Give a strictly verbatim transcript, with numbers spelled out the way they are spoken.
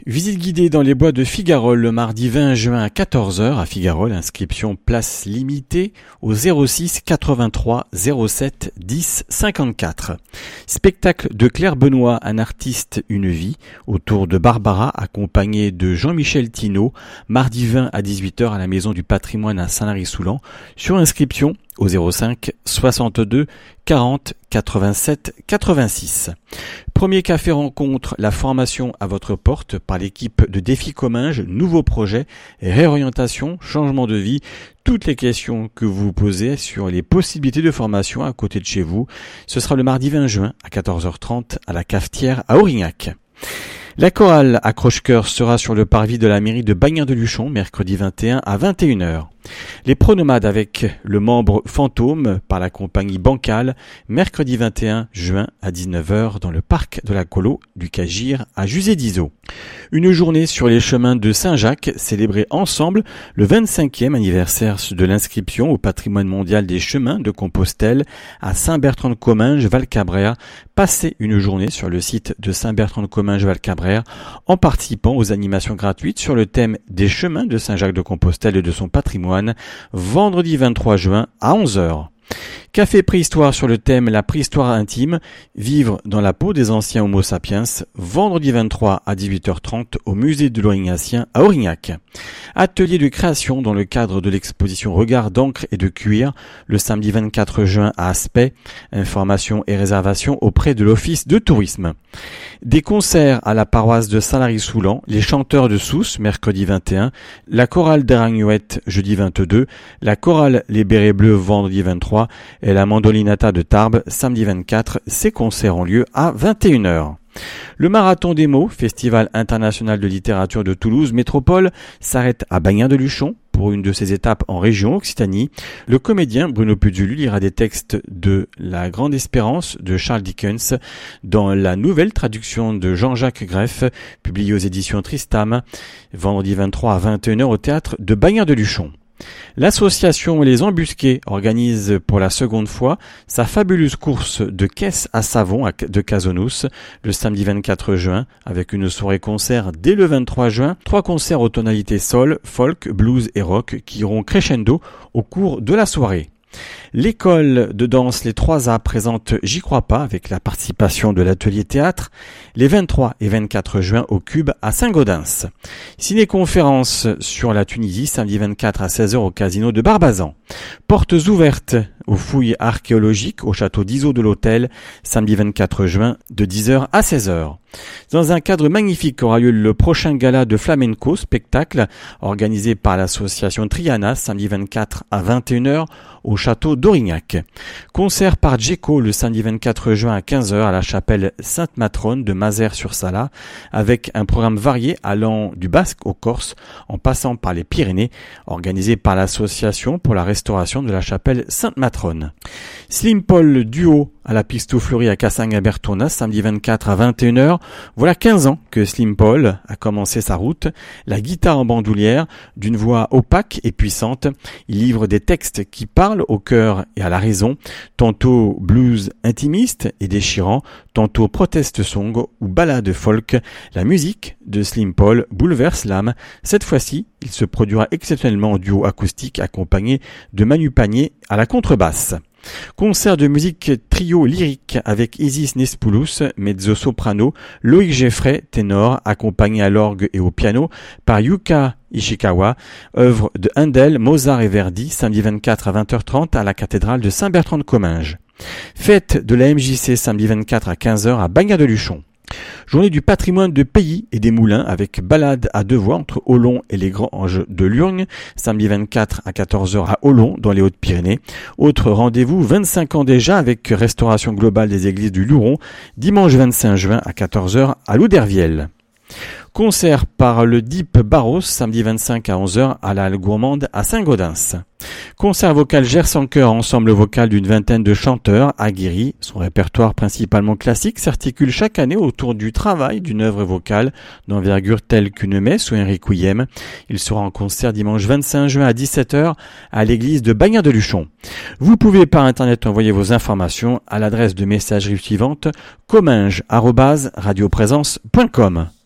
Visite guidée dans les bois de Figarol le mardi vingt juin à quatorze heures à Figarol, inscription place limitée au zéro six quatre-vingt-trois zéro sept dix cinquante-quatre. Spectacle de Claire Benoît, un artiste, une vie, autour de Barbara, accompagnée de Jean-Michel Thinault, mardi vingt à dix-huit heures à la Maison du Patrimoine à Saint-Lary-Soulan, sur inscription au zéro cinq soixante-deux quarante quatre-vingt-sept quatre-vingt-six. Premier café rencontre, la formation à votre porte par l'équipe de Défi Comminges, nouveaux projets, réorientation, changement de vie, toutes les questions que vous vous posez sur les possibilités de formation à côté de chez vous. Ce sera le mardi vingt juin à quatorze heures trente à la Cafetière à Aurignac. La chorale Accroche-Cœur sera sur le parvis de la mairie de Bagnères-de-Luchon, mercredi vingt et un à vingt et une heures. Les pronomades avec le membre fantôme par la compagnie Bancal, mercredi vingt et un juin à dix-neuf heures dans le parc de la Colo du Cagir à Jusey-d'Izeau. Une journée sur les chemins de Saint-Jacques, célébrée ensemble le vingt-cinquième anniversaire de l'inscription au patrimoine mondial des chemins de Compostelle à Saint-Bertrand-de-Comminges, Val-Cabrera. Passez une journée sur le site de Saint-Bertrand-de-Comminges, Val-Cabrera en participant aux animations gratuites sur le thème des chemins de Saint-Jacques-de-Compostelle et de son patrimoine, vendredi vingt-trois juin à onze heures. Café préhistoire sur le thème la préhistoire intime, vivre dans la peau des anciens Homo sapiens, vendredi vingt-trois à dix-huit heures trente au musée de l'Aurignacien à Aurignac. Atelier de création dans le cadre de l'exposition Regard d'encre et de cuir, le samedi vingt-quatre juin à Aspect. Informations et réservations auprès de l'Office de tourisme. Des concerts à la paroisse de Saint-Lary-Soulan, les chanteurs de Sousse, mercredi vingt et un, la chorale d'Aragnouette, jeudi vingt-deux, la chorale Les Bérets Bleus, vendredi vingt-trois, et la Mandolinata de Tarbes, samedi vingt-quatre. Ces concerts ont lieu à vingt et une heures. Le Marathon des mots, Festival international de littérature de Toulouse Métropole, s'arrête à Bagnères-de-Luchon pour une de ses étapes en région Occitanie. Le comédien Bruno Puzulu lira des textes de La Grande Espérance de Charles Dickens dans la nouvelle traduction de Jean-Jacques Greff, publiée aux éditions Tristam, vendredi vingt-trois à vingt et une heures au théâtre de Bagnères-de-Luchon. L'association Les Embusqués organise pour la seconde fois sa fabuleuse course de caisse à savon de Casonous le samedi vingt-quatre juin avec une soirée concert dès le vingt-trois juin. Trois concerts aux tonalités soul, folk, blues et rock qui iront crescendo au cours de la soirée. L'école de danse Les trois A présente J'y crois pas avec la participation de l'atelier théâtre les vingt-trois et vingt-quatre juin au Cube à Saint-Gaudens. Ciné-conférence sur la Tunisie samedi vingt-quatre à seize heures au casino de Barbazan. Portes ouvertes aux fouilles archéologiques au château d'Izeau de l'Hôtel samedi vingt-quatre juin de dix heures à seize heures. Dans un cadre magnifique aura lieu le prochain gala de flamenco spectacle organisé par l'association Triana samedi vingt-quatre à vingt et une heures au château d'Aurignac. Concert par Djeko le samedi vingt-quatre juin à quinze heures à la chapelle Sainte-Matrone de Mazères-sur-Sala avec un programme varié allant du basque au corse en passant par les Pyrénées organisé par l'association pour la restauration de la chapelle Sainte-Matrone. Slim Paul duo à la Pisto Fleury à Cassagne-Bertona samedi vingt-quatre à vingt et une heures. Voilà quinze ans que Slim Paul a commencé sa route. La guitare en bandoulière, d'une voix opaque et puissante. Il livre des textes qui parlent au cœur et à la raison, tantôt blues intimiste et déchirant, tantôt protest song ou ballade folk. La musique de Slim Paul bouleverse l'âme. Cette fois-ci, il se produira exceptionnellement en duo acoustique accompagné de Manu Panier à la contrebasse. Concert de musique trio lyrique avec Isis Nespoulos, mezzo-soprano, Loïc Geffray, ténor, accompagné à l'orgue et au piano par Yuka Ishikawa, œuvre de Handel, Mozart et Verdi, samedi vingt-quatre à vingt heures trente à la cathédrale de Saint-Bertrand-de-Comminges. Fête de la M J C samedi vingt-quatre à quinze heures à Bagnères-de-Luchon. Journée du patrimoine de pays et des moulins avec balade à deux voies entre Olon et les Granges de Lurgne, samedi vingt-quatre à quatorze heures à Olon dans les Hautes-Pyrénées. Autre rendez-vous, vingt-cinq ans déjà avec restauration globale des églises du Luron, dimanche vingt-cinq juin à quatorze heures à Loudervielle. Concert par le Deep Barros, samedi vingt-cinq à onze heures à la Halle Gourmande à Saint-Gaudens. Concert vocal Gers en chœur, ensemble vocal d'une vingtaine de chanteurs aguerris. Son répertoire principalement classique s'articule chaque année autour du travail d'une œuvre vocale d'envergure telle qu'une messe ou un requiem. Il sera en concert dimanche vingt-cinq juin à dix-sept heures à l'église de Bagnères-de-Luchon. Vous pouvez par internet envoyer vos informations à l'adresse de messagerie suivante comminges arobase radioprésence point com.